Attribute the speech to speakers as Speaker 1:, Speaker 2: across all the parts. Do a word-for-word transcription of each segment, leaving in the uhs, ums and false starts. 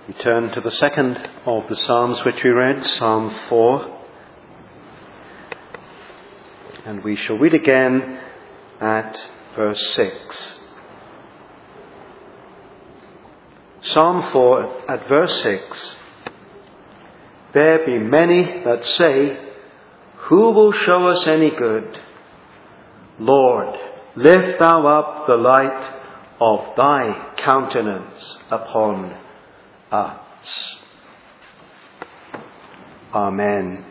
Speaker 1: We turn to the second of the Psalms which we read, Psalm four. And we shall read again at verse six. Psalm four at verse six. There be many that say, who will show us any good? Lord, lift thou up the light of thy countenance upon us. Amen.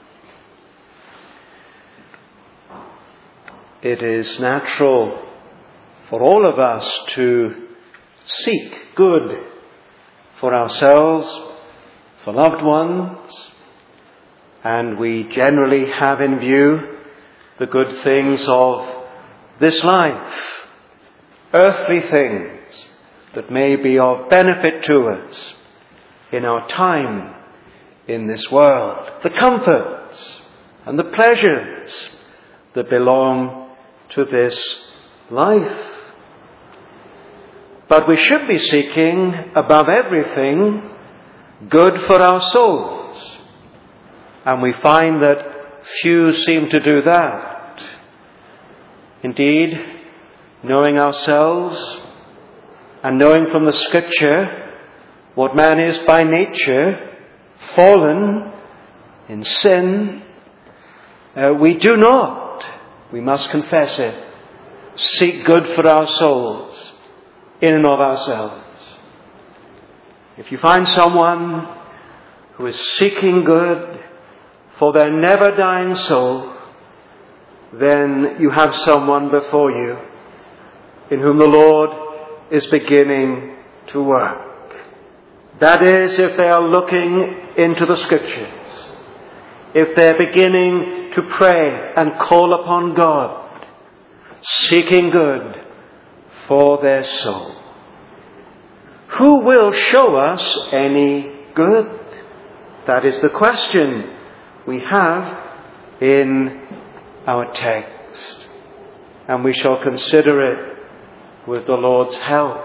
Speaker 1: It is natural for all of us to seek good for ourselves, for loved ones, and we generally have in view the good things of this life, earthly things that may be of benefit to us in our time in this world, the comforts and the pleasures that belong to this life. But we should be seeking, above everything, good for our souls. And we find that few seem to do that. Indeed, knowing ourselves and knowing from the Scripture what man is by nature, fallen in sin, uh, we do not, we must confess it, seek good for our souls in and of ourselves. If you find someone who is seeking good for their never-dying soul, then you have someone before you in whom the Lord is beginning to work. That is, if they are looking into the Scriptures, if they're beginning to pray and call upon God, seeking good for their soul. Who will show us any good? That is the question we have in our text. And we shall consider it with the Lord's help.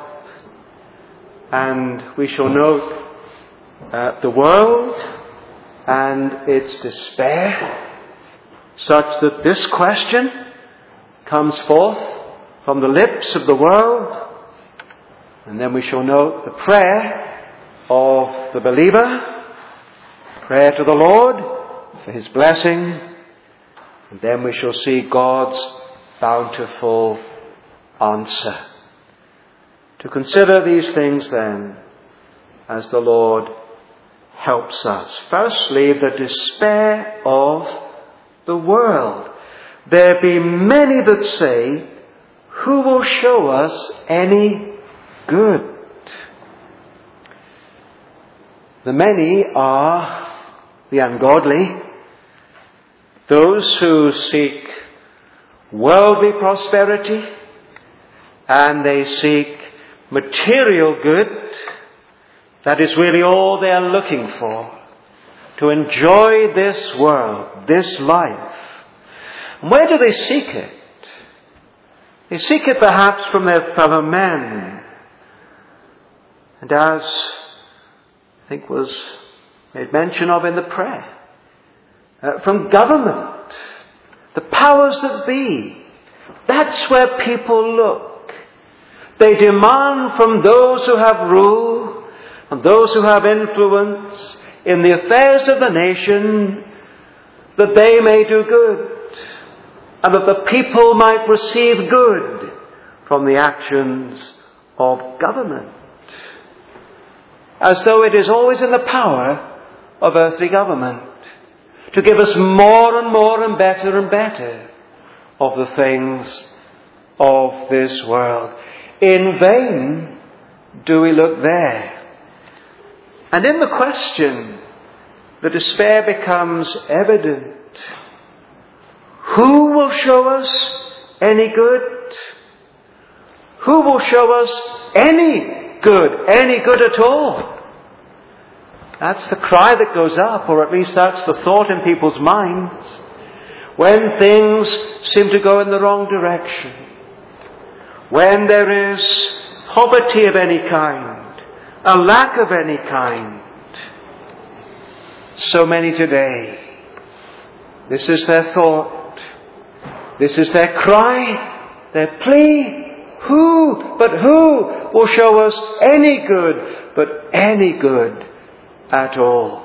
Speaker 1: And we shall note uh, the world and its despair, such that this question comes forth from the lips of the world. And then we shall note the prayer of the believer, prayer to the Lord for his blessing. And then we shall see God's bountiful answer. To consider these things then, as the Lord helps us. Firstly, the despair of the world. There be many that say, who will show us any good? The many are the ungodly, those who seek worldly prosperity, and they seek material good. That is really all they are looking for, to enjoy this world, this life. And where do they seek it? They seek it perhaps from their fellow men. And as I think was made mention of in the prayer, uh, from government, the powers that be. That's where people look. They demand from those who have rule and those who have influence in the affairs of the nation that they may do good and that the people might receive good from the actions of government. As though it is always in the power of earthly government to give us more and more and better and better of the things of this world. In vain do we look there. And in the question, the despair becomes evident. Who will show us any good? Who will show us any good, any good at all? That's the cry that goes up, or at least that's the thought in people's minds. When things seem to go in the wrong direction, when there is poverty of any kind, a lack of any kind. So many today, this is their thought, this is their cry, their plea. Who, but who will show us any good, but any good at all?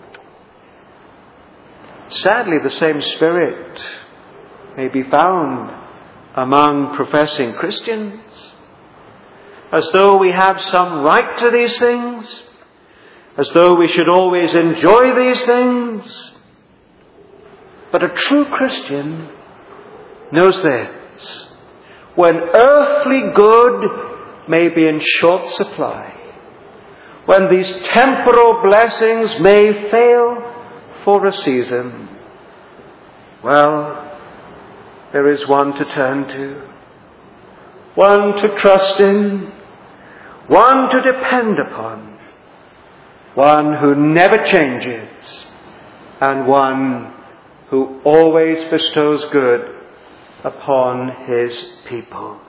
Speaker 1: Sadly, the same spirit may be found among professing Christians, as though we have some right to these things, as though we should always enjoy these things. But a true Christian knows this. When earthly good may be in short supply, when these temporal blessings may fail for a season, well, there is one to turn to, one to trust in, one to depend upon, one who never changes, and one who always bestows good upon his people.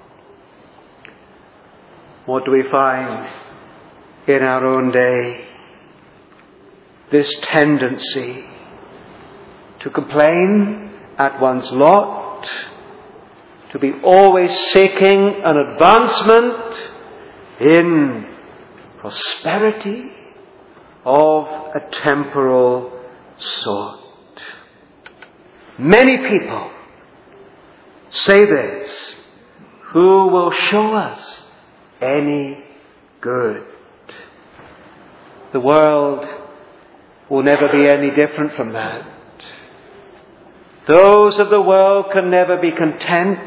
Speaker 1: What do we find in our own day? This tendency to complain at one's lot, to be always seeking an advancement in prosperity of a temporal sort. Many people say this: who will show us any good? The world will never be any different from that. Those of the world can never be content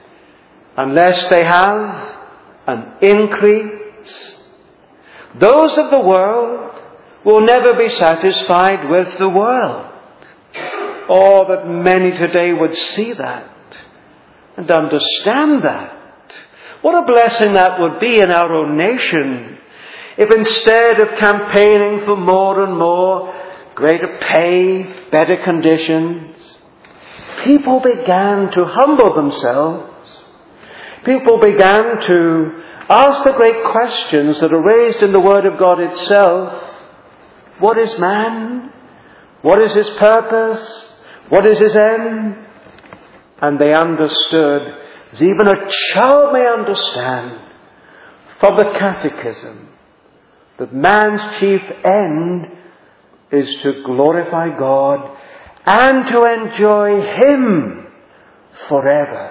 Speaker 1: unless they have an increase. Those of the world will never be satisfied with the world. Oh, that many today would see that and understand that. What a blessing that would be in our own nation if, instead of campaigning for more and more, greater pay, better conditions, people began to humble themselves. People began to ask the great questions that are raised in the Word of God itself. What is man? What is his purpose? What is his end? And they understood, as even a child may understand from the catechism, that man's chief end is to glorify God and to enjoy Him forever.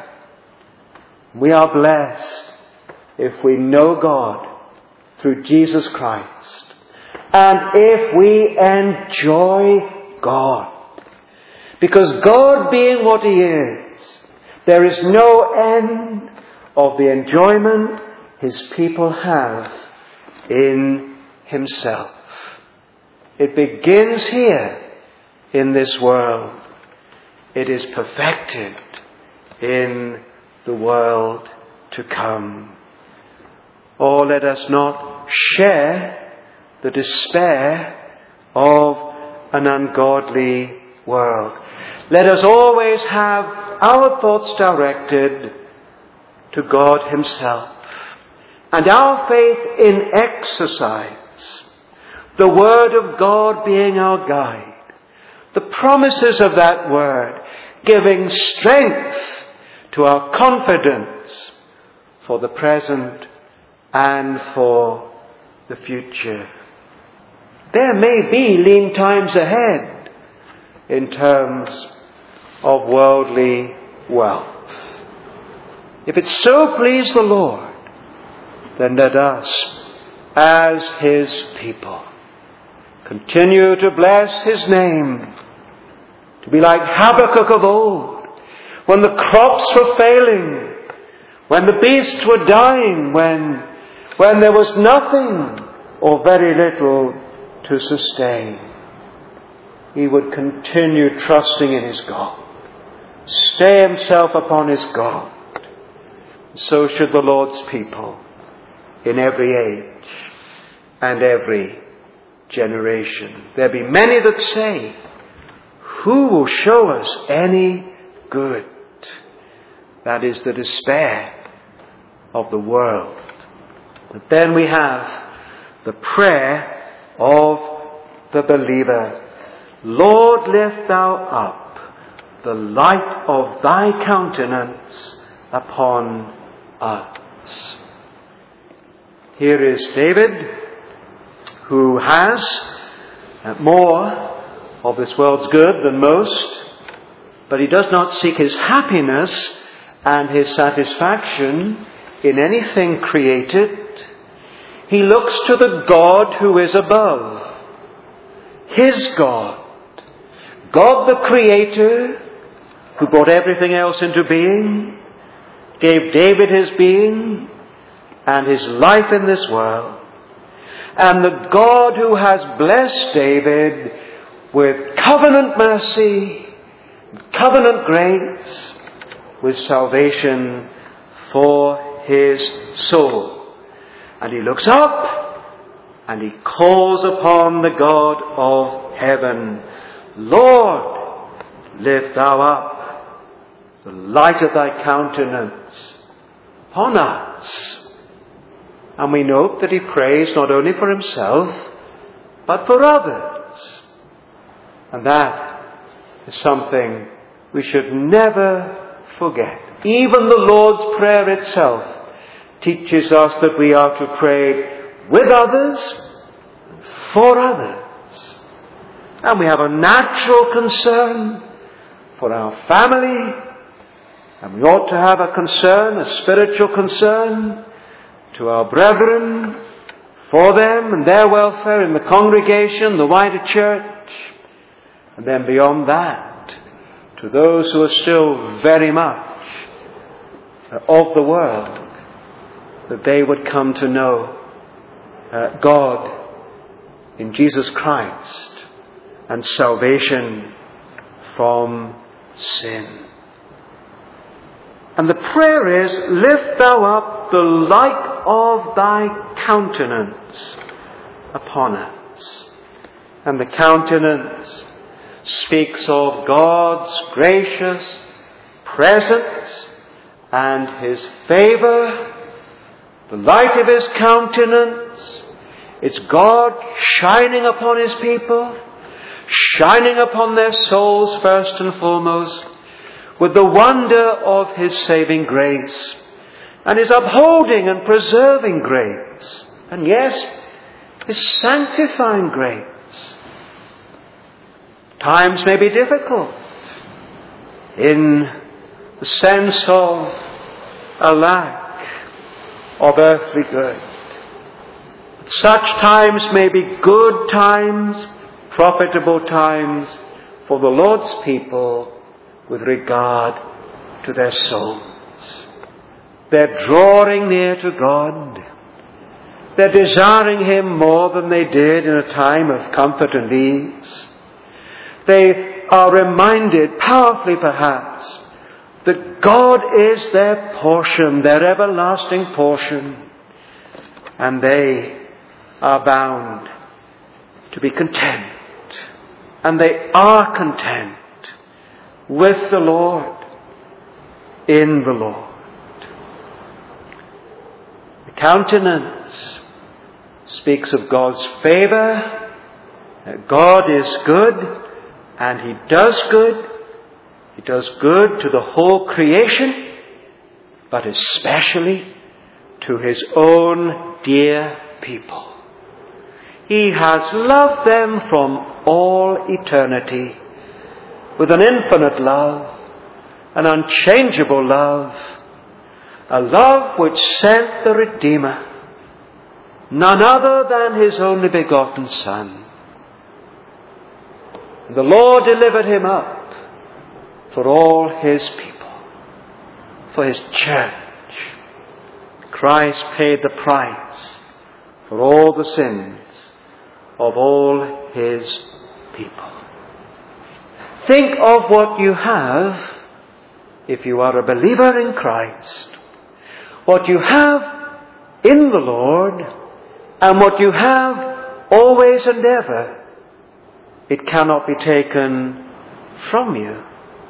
Speaker 1: We are blessed if we know God through Jesus Christ, and if we enjoy God. Because God being what He is, there is no end of the enjoyment His people have in Himself. It begins here in this world. It is perfected in the world to come. Oh, let us not share the despair of an ungodly world. Let us always have our thoughts directed to God Himself, and our faith in exercise, the Word of God being our guide, the promises of that Word giving strength to our confidence for the present and for the future. There may be lean times ahead in terms of worldly wealth. If it so please the Lord, then let us, as His people, continue to bless His name, to be like Habakkuk of old, when the crops were failing, when the beasts were dying, when, when there was nothing or very little to sustain. He would continue trusting in his God, stay himself upon his God. So should the Lord's people in every age and every generation. There be many that say, who will show us any good? That is the despair of the world. But then we have the prayer of the believer. Lord, lift thou up the light of thy countenance upon us. Here is David, who has more of this world's good than most, but he does not seek his happiness and his satisfaction in anything created. He looks to the God who is above, his God, God the Creator, who brought everything else into being, gave David his being and his life in this world, and the God who has blessed David with covenant mercy, covenant grace, with salvation for his soul. And he looks up and he calls upon the God of heaven, Lord, lift thou up the light of thy countenance upon us. And we note that he prays not only for himself, but for others. And that is something we should never forget. Even the Lord's Prayer itself teaches us that we are to pray with others, for others. And we have a natural concern for our family, and we ought to have a concern, a spiritual concern, to our brethren, for them and their welfare in the congregation, the wider church, and then beyond that, to those who are still very much of the world, that they would come to know uh, God in Jesus Christ and salvation from sin. And the prayer is, lift thou up the light of thy countenance upon us. And the countenance speaks of God's gracious presence and his favour, the light of his countenance. It's God shining upon his people, shining upon their souls first and foremost, with the wonder of his saving grace, and his upholding and preserving grace, and yes, his sanctifying grace. Times may be difficult in the sense of a lack of earthly good. Such times may be good times, profitable times for the Lord's people with regard to their souls. They're drawing near to God. They're desiring him more than they did in a time of comfort and ease. They are reminded, powerfully perhaps, that God is their portion, their everlasting portion, and they are bound to be content. And they are content with the Lord, in the Lord. The countenance speaks of God's favour. God is good, and he does good. He does good to the whole creation, but especially to his own dear people. He has loved them from all eternity with an infinite love, an unchangeable love, a love which sent the Redeemer, none other than his only begotten Son. The Lord delivered him up for all his people, for his church. Christ paid the price for all the sins of all his people. Think of what you have if you are a believer in Christ. What you have in the Lord, and what you have always and ever. It cannot be taken from you.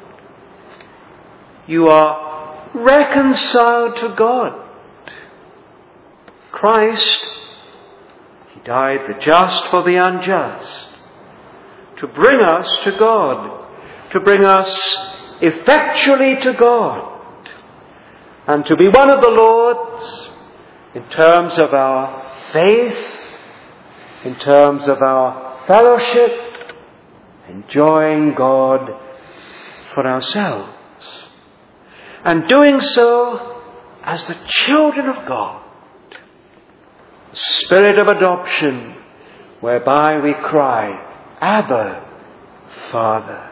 Speaker 1: You are reconciled to God. Christ, he died the just for the unjust, to bring us to God, to bring us effectually to God, and to be one of the Lord's in terms of our faith, in terms of our fellowship, enjoying God for ourselves, and doing so as the children of God. The spirit of adoption, whereby we cry, Abba, Father.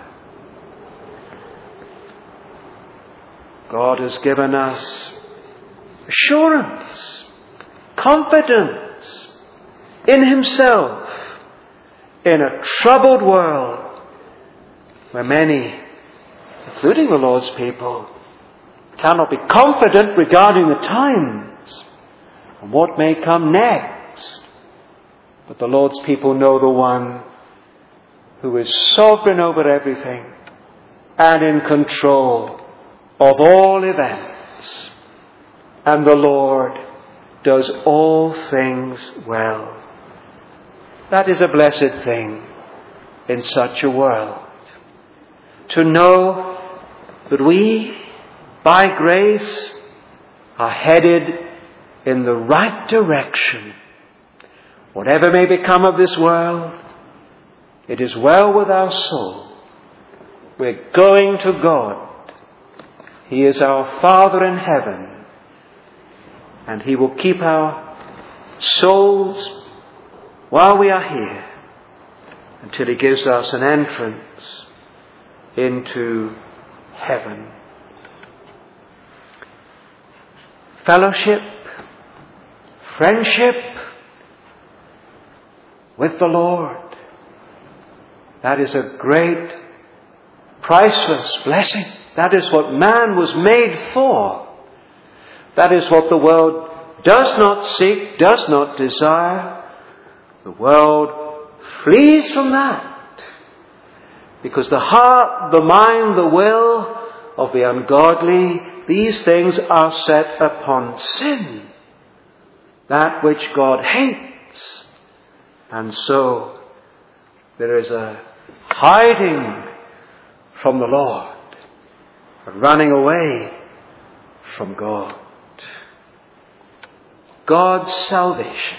Speaker 1: God has given us assurance, confidence in Himself in a troubled world where many, including the Lord's people, cannot be confident regarding the times and what may come next. But the Lord's people know the one who is sovereign over everything and in control of all events. And the Lord does all things well. That is a blessed thing in such a world. To know that we, by grace, are headed in the right direction. Whatever may become of this world, it is well with our soul. We're going to God. He is our Father in heaven, and He will keep our souls while we are here until He gives us an entrance into heaven. Fellowship, friendship with the Lord. That is a great, priceless blessing. That is what man was made for. That is what the world does not seek, does not desire. The world flees from that, because the heart, the mind, the will of the ungodly, these things are set upon sin, that which God hates. And so there is a hiding from the Lord, a running away from God. God's salvation,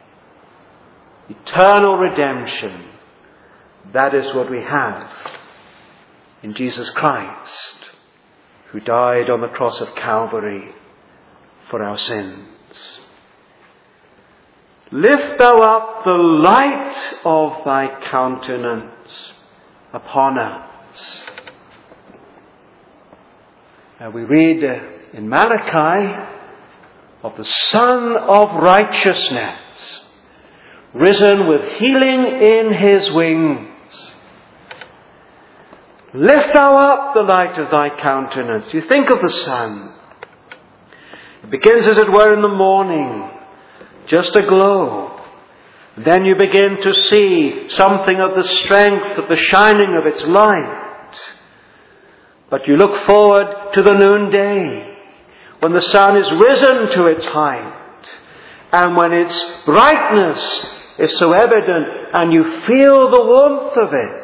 Speaker 1: eternal redemption, that is what we have in Jesus Christ, who died on the cross of Calvary for our sins. Lift thou up the light of thy countenance upon us. Now we read in Malachi of the Son of Righteousness, risen with healing in His wings. Lift thou up the light of thy countenance. You think of the sun. It begins, as it were, in the morning, just a glow. Then you begin to see something of the strength of the shining of its light. But you look forward to the noonday, when the sun is risen to its height, and when its brightness is so evident, and you feel the warmth of it.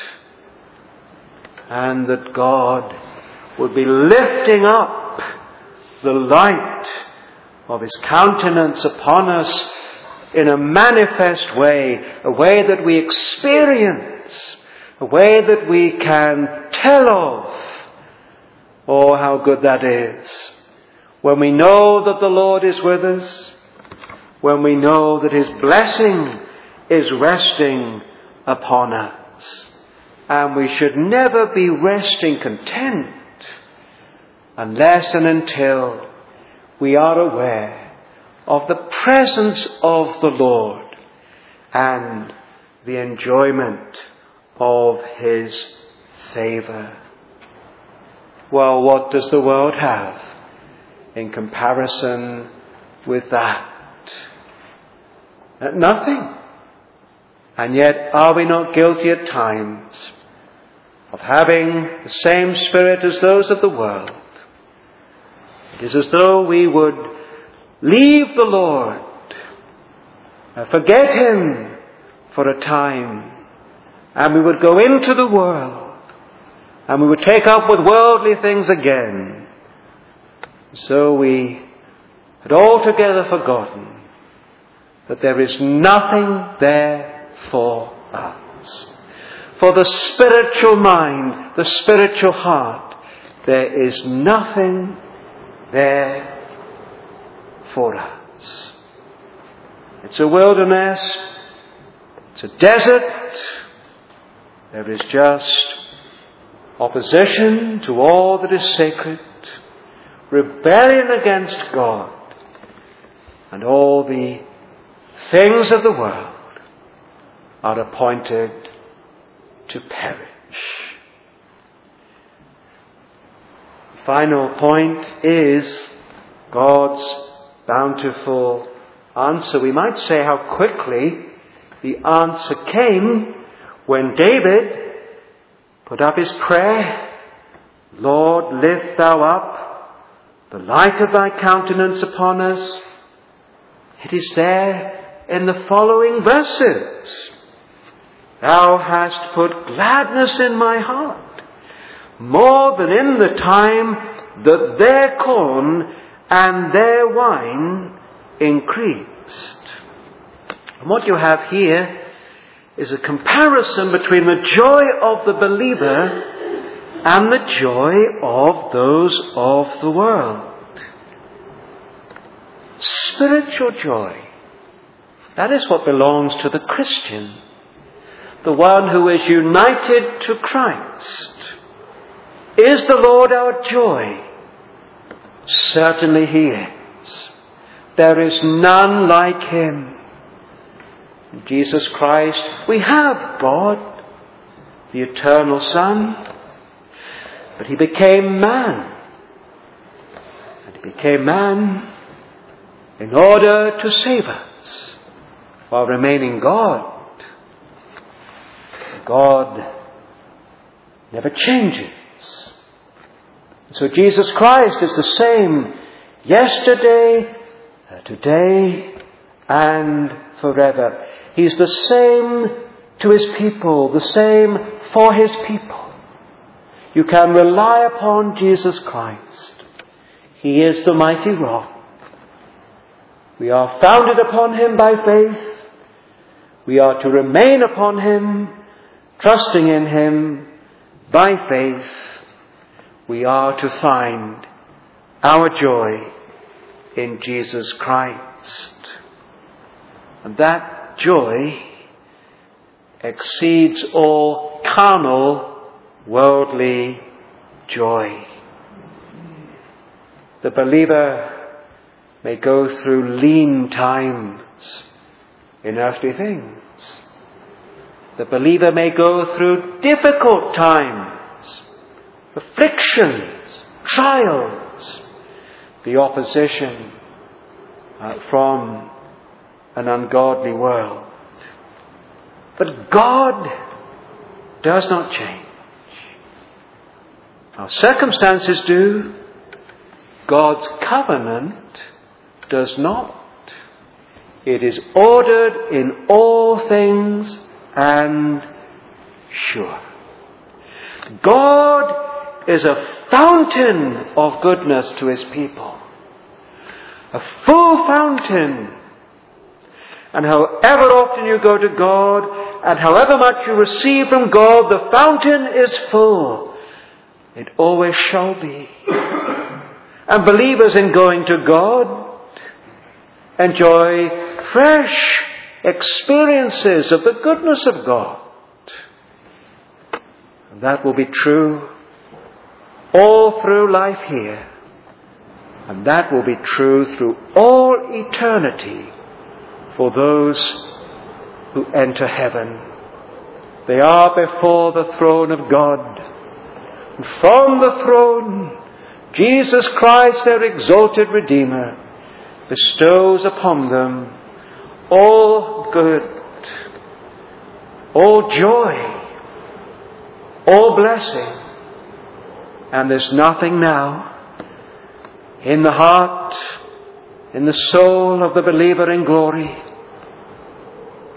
Speaker 1: And that God would be lifting up the light of His countenance upon us in a manifest way, a way that we experience, a way that we can tell of. Oh, how good that is. When we know that the Lord is with us, when we know that His blessing is resting upon us. And we should never be resting content unless and until we are aware of the presence of the Lord and the enjoyment of His favour. Well, what does the world have in comparison with that? Nothing. And yet, are we not guilty at times of having the same spirit as those of the world? It is as though we would leave the Lord uh, forget him for a time, and we would go into the world, and we would take up with worldly things again. So we had altogether forgotten that there is nothing there for us. For the spiritual mind, the spiritual heart, there is nothing there for us. It's a wilderness, it's a desert, there is just opposition to all that is sacred, rebellion against God, and all the things of the world are appointed to perish. The final point is God's bountiful answer. We might say how quickly the answer came when David put up his prayer, Lord, lift thou up the light of thy countenance upon us. It is there in the following verses. Thou hast put gladness in my heart, more than in the time that their corn and their wine increased. And what you have here is a comparison between the joy of the believer and the joy of those of the world. Spiritual joy, that is what belongs to the Christian, the one who is united to Christ. Is the Lord our joy? Certainly he is. There is none like him. In Jesus Christ, we have God, the eternal Son, but he became man. And he became man in order to save us while remaining God. God never changes. So Jesus Christ is the same yesterday, today, and forever. He's the same to his people, the same for his people. You can rely upon Jesus Christ. He is the mighty rock. We are founded upon him by faith. We are to remain upon him, trusting in him by faith. We are to find our joy in Jesus Christ. And that joy exceeds all carnal, worldly joy. The believer may go through lean times in earthly things. The believer may go through difficult times, afflictions, trials, the opposition uh, from an ungodly world. But God does not change. Our circumstances do. God's covenant does not. It is ordered in all things and sure. God is a fountain of goodness to his people. A full fountain. And however often you go to God, and however much you receive from God, the fountain is full. It always shall be. And believers in going to God enjoy fresh experiences of the goodness of God. And that will be true all through life here. And that will be true through all eternity for those who enter heaven. They are before the throne of God. And from the throne, Jesus Christ, their exalted Redeemer, bestows upon them all good, all joy, all blessing. And there's nothing now in the heart, in the soul of the believer in glory,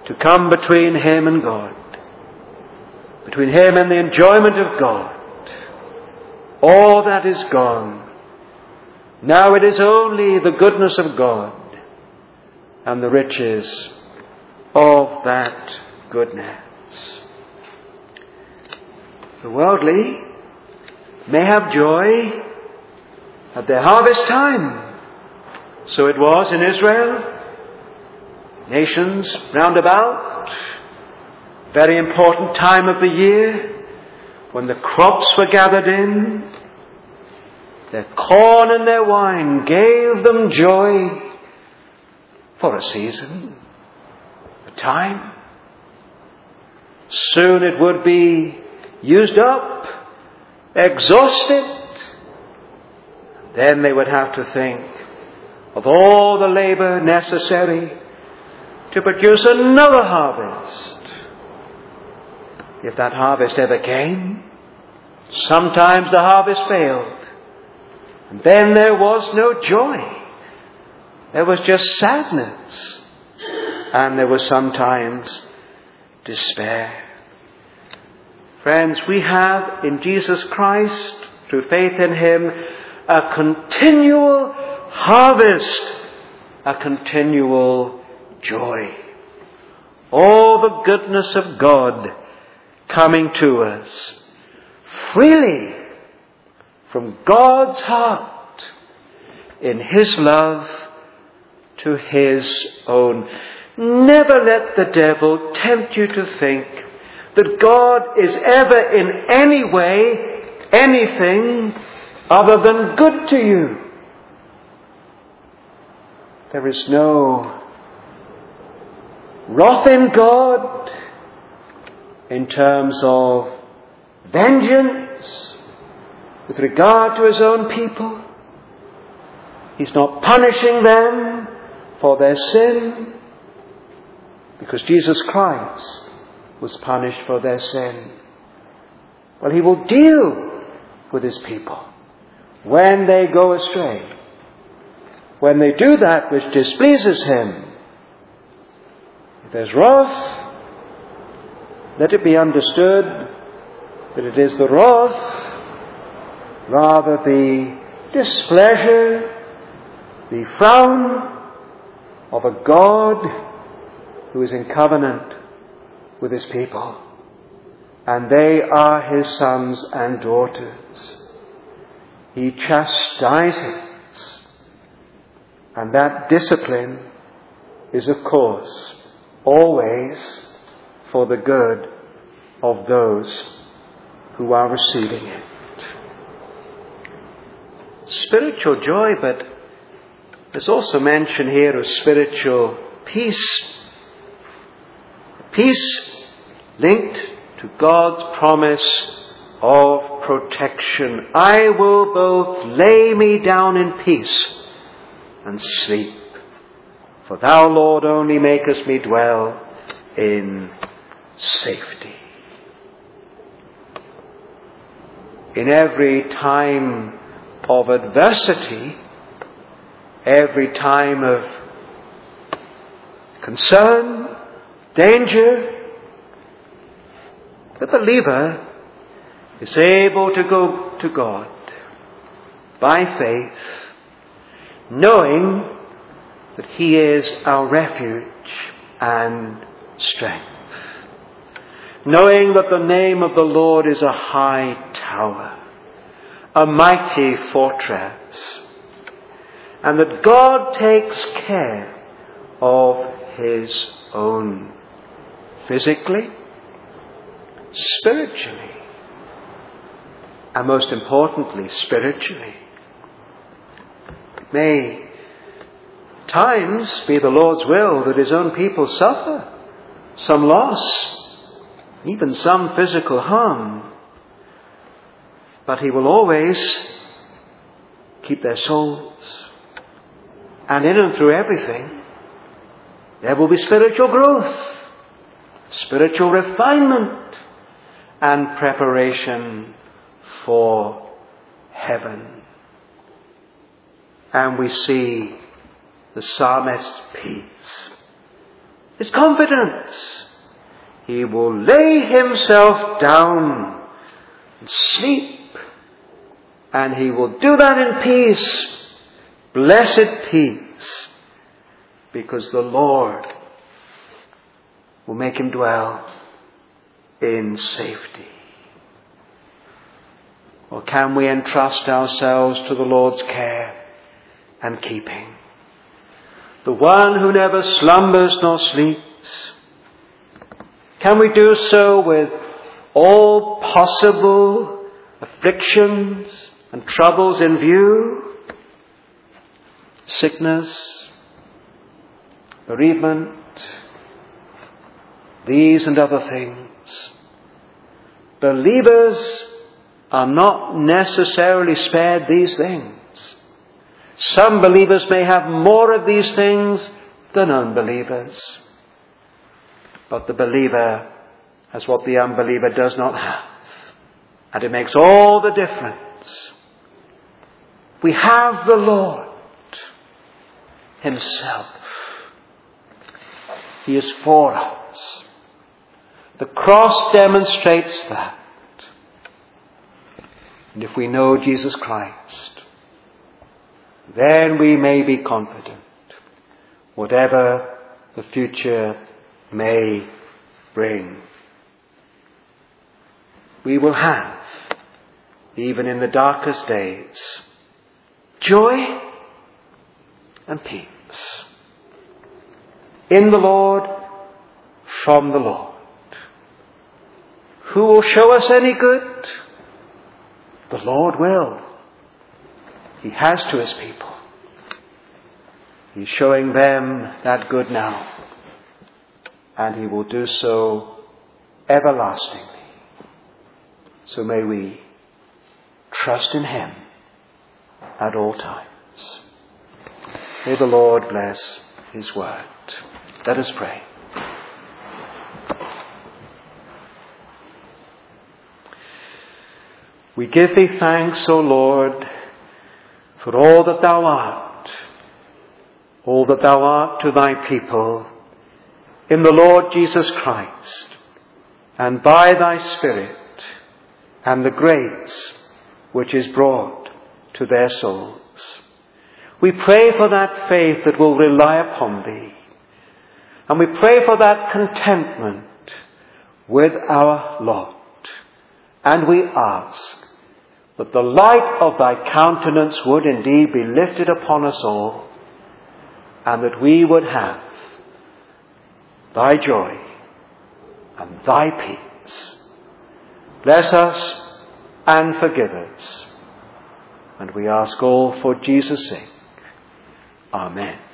Speaker 1: to come between him and God, between him and the enjoyment of God. All that is gone. Now it is only the goodness of God and the riches of that goodness. The worldly may have joy at their harvest time. So it was in Israel. Nations round about, very important time of the year, when the crops were gathered in, their corn and their wine gave them joy for a season, a time. Soon it would be used up, exhausted. Then they would have to think of all the labor necessary to produce another harvest. If that harvest ever came, sometimes the harvest failed. And then there was no joy. There was just sadness. And there was sometimes despair. Friends, we have in Jesus Christ, through faith in him, a continual harvest, a continual joy. All the goodness of God coming to us freely from God's heart in his love to his own. Never let the devil tempt you to think that God is ever in any way anything other than good to you. There is no wrath in God in terms of vengeance with regard to his own people. He's not punishing them for their sin, because Jesus Christ was punished for their sin. Well, he will deal with his people when they go astray, when they do that which displeases him. If there's wrath, let it be understood that it is the wrath, rather the displeasure, the frown of a God who is in covenant with his people. And they are his sons and daughters. He chastises. And that discipline is, of course, always for the good of those who are receiving it. Spiritual joy, but there's also mention here of spiritual peace. Peace linked to God's promise of protection. I will both lay me down in peace and sleep. For thou, Lord, only makest me dwell in safety. In every time of adversity, every time of concern, danger, the believer is able to go to God by faith, knowing that he is our refuge and strength. Knowing that the name of the Lord is a high tower, a mighty fortress, and that God takes care of his own, physically, spiritually, and most importantly, spiritually. It may at times be the Lord's will that his own people suffer some loss, even some physical harm, but he will always keep their souls. And in and through everything, there will be spiritual growth, spiritual refinement, and preparation for heaven. And we see the psalmist's peace. is confidence. He will lay himself down and sleep. And he will do that in peace. Blessed peace. Because the Lord will make him dwell in safety. Or can we entrust ourselves to the Lord's care and keeping? The one who never slumbers nor sleeps. Can we do so with all possible afflictions and troubles in view? Sickness, bereavement, these and other things. Believers are not necessarily spared these things. Some believers may have more of these things than unbelievers. But the believer has what the unbeliever does not have. And it makes all the difference. We have the Lord himself. He is for us. The cross demonstrates that. And if we know Jesus Christ, then we may be confident, whatever the future may bring. We will have, even in the darkest days, joy and peace. In the Lord, from the Lord. Who will show us any good? The Lord will. He has to his people. He's showing them that good now. And he will do so everlastingly. So may we trust in him at all times. May the Lord bless his word. Let us pray. We give thee thanks, O Lord, for all that thou art, all that thou art to thy people, in the Lord Jesus Christ, and by thy Spirit, and the grace which is brought to their souls. We pray for that faith that will rely upon thee, and we pray for that contentment with our lot, and we ask that the light of thy countenance would indeed be lifted upon us all, and that we would have thy joy and thy peace. Bless us and forgive us. And we ask all for Jesus' sake. Amen.